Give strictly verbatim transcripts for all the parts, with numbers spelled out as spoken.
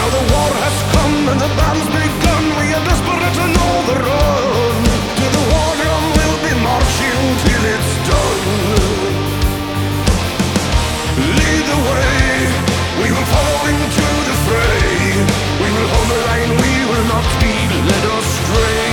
the war has come and the band's begun. We are desperate to know the run. To the war drum we'll be marching till it's done. Lead the way, we will follow into the fray. We will hold the line, we will not be led astray.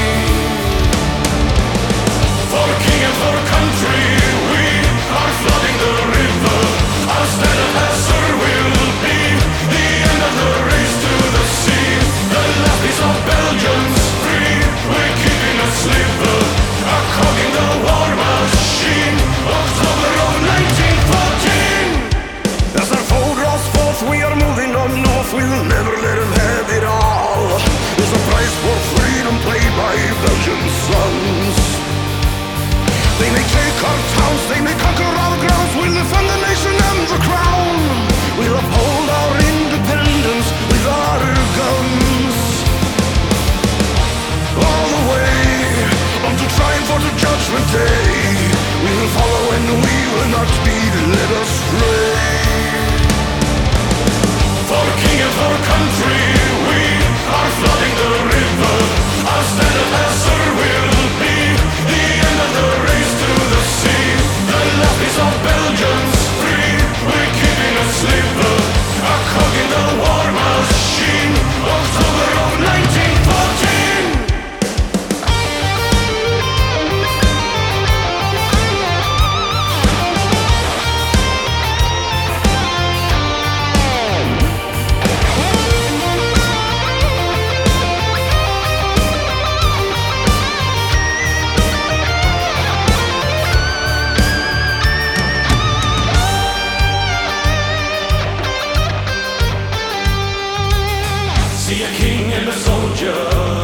For king and for country, we are flooding the river. Our standard answer will be the end of the race to the sea. The last piece of Belgium's free, we're keeping a sliver. Are cogging the war machine, October of nineteen fourteen. As our foe draws forth, we are moving on north. We'll never let them have it all. There's a price for freedom paid by Belgium's sons. They may take our towns, they may conquer our grounds. We'll defend the nation and the crown. We'll uphold our independence with our guns. All the way on to triumph or to judgment day. We will follow and we will not be led astray. For king and for country, we are flooding the river. Our standard answer will be the end of the race to the sea. The last piece of Belgium's free, we're keeping a sliver. Are cogging the war machine, October of nineteen fourteen. See a king and a soldier